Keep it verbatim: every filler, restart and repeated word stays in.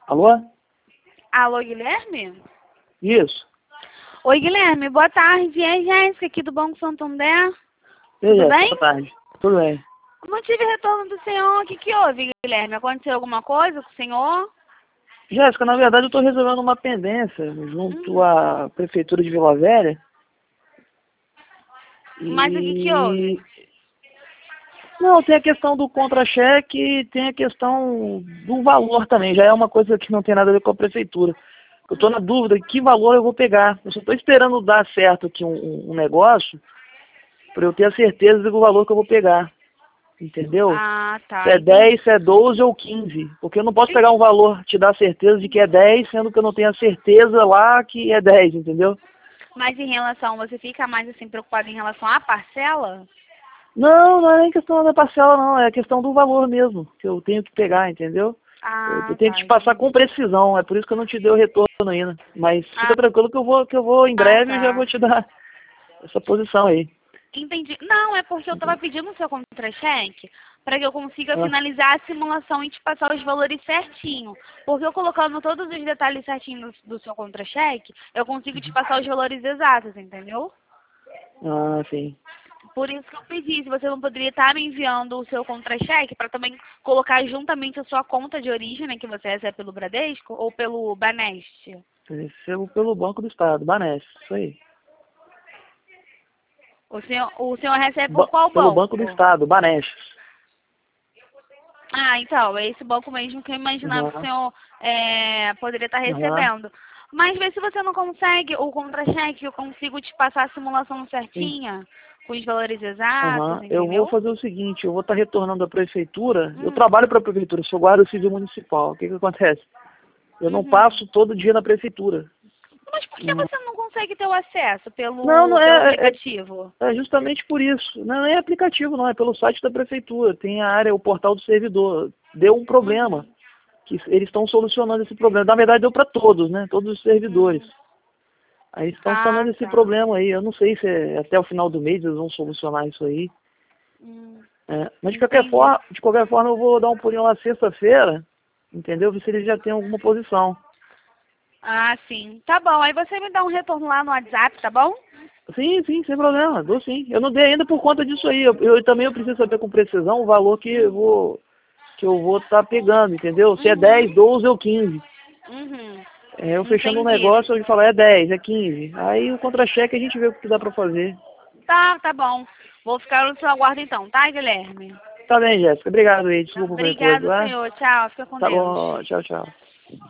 Alô? Alô, Guilherme? Isso. Oi, Guilherme, boa tarde. É Jéssica aqui do Banco Santander. E aí, Tudo Jéssica, bem? boa tarde. Tudo bem. Não tive retorno do senhor. O que, que houve, Guilherme? Aconteceu alguma coisa com o senhor? Jéssica, na verdade eu estou resolvendo uma pendência junto Hum. à Prefeitura de Vila Velha. Mas o que, que houve? Não, tem a questão do contra-cheque e tem a questão do valor também. Já é uma coisa que não tem nada a ver com a Prefeitura. Eu estou na dúvida de que valor eu vou pegar. Eu só estou esperando dar certo aqui um, um negócio para eu ter a certeza do valor que eu vou pegar. Entendeu? Ah, tá. Se é Entendi. dez, se é doze ou quinze. Porque eu não posso pegar um valor, te dar certeza de que é dez, sendo que eu não tenho a certeza lá que é dez, entendeu? Mas em relação, você fica mais assim preocupado em relação à parcela? Não, não é nem questão da parcela, não. É questão do valor mesmo, que eu tenho que pegar, entendeu? Eu, eu Ah, tenho que tá. te passar Entendi. com precisão, é por isso que eu não te dei o retorno ainda. Mas Ah, fica tranquilo que eu vou, que eu vou em ah, breve e já vou tá. te dar essa posição aí. Entendi. Não, é porque eu estava pedindo o seu contra-cheque para que eu consiga Ah, finalizar a simulação e te passar os valores certinho. Porque eu colocando todos os detalhes certinhos do, do seu contra-cheque, eu consigo te passar os valores exatos, entendeu? ah, sim. Por isso que eu pedi, se você não poderia estar me enviando o seu contra-cheque para também colocar juntamente a sua conta de origem, né, que você recebe pelo Bradesco ou pelo Banest. Recebo pelo Banco do Estado, Banesp, isso aí. O senhor, o senhor recebe por Ba- qual pelo Banco do banco? Estado, Banesp. Ah, então, é esse banco mesmo que eu imaginava que o Aham, senhor é, poderia estar aham, recebendo. Mas vê se você não consegue o contra-cheque, eu consigo te passar a simulação sim. certinha, com os valores exatos, Aham. Eu vou entendeu? fazer o seguinte, eu vou estar retornando à prefeitura. Eu Hum, trabalho para a prefeitura, sou guarda civil municipal. O que que acontece? Eu não uhum. passo todo dia na prefeitura. Mas por que Hum. você não consegue ter o acesso Não, não pelo, pelo é, é, aplicativo? é justamente por isso. Não é aplicativo, não, é pelo site da prefeitura. Tem a área, o portal do servidor. Deu um problema, Uhum. que eles estão solucionando esse problema. Na verdade, deu para todos, né? Todos os servidores. Hum. Aí estão Ah, sanando esse tá. problema aí. Eu não sei se é até o final do mês eles vão solucionar isso aí. Hum. É, mas de qualquer Entendi. forma, de qualquer forma eu vou dar um pulinho lá sexta-feira, entendeu? Ver se eles já têm alguma posição. Ah, sim. Tá bom. Aí você me dá um retorno lá no WhatsApp, tá bom? Sim, sim, sem problema, dou sim. Eu não dei ainda por conta disso aí. Eu, eu também eu preciso saber com precisão o valor que eu vou que eu vou estar pegando, entendeu? Se é dez, Uhum. doze ou quinze. Uhum. É, eu fechando um Entendi. negócio, eu falar é dez, é quinze. Aí o contra-cheque a gente vê o que dá pra fazer. Tá, tá bom. Vou ficar no seu aguardo então, tá, Guilherme? Tá bem, Jéssica. Obrigado aí. Desculpa qualquer coisa, Obrigado, tá? senhor. Tchau. Fica com Tá Deus. bom. Tchau, tchau.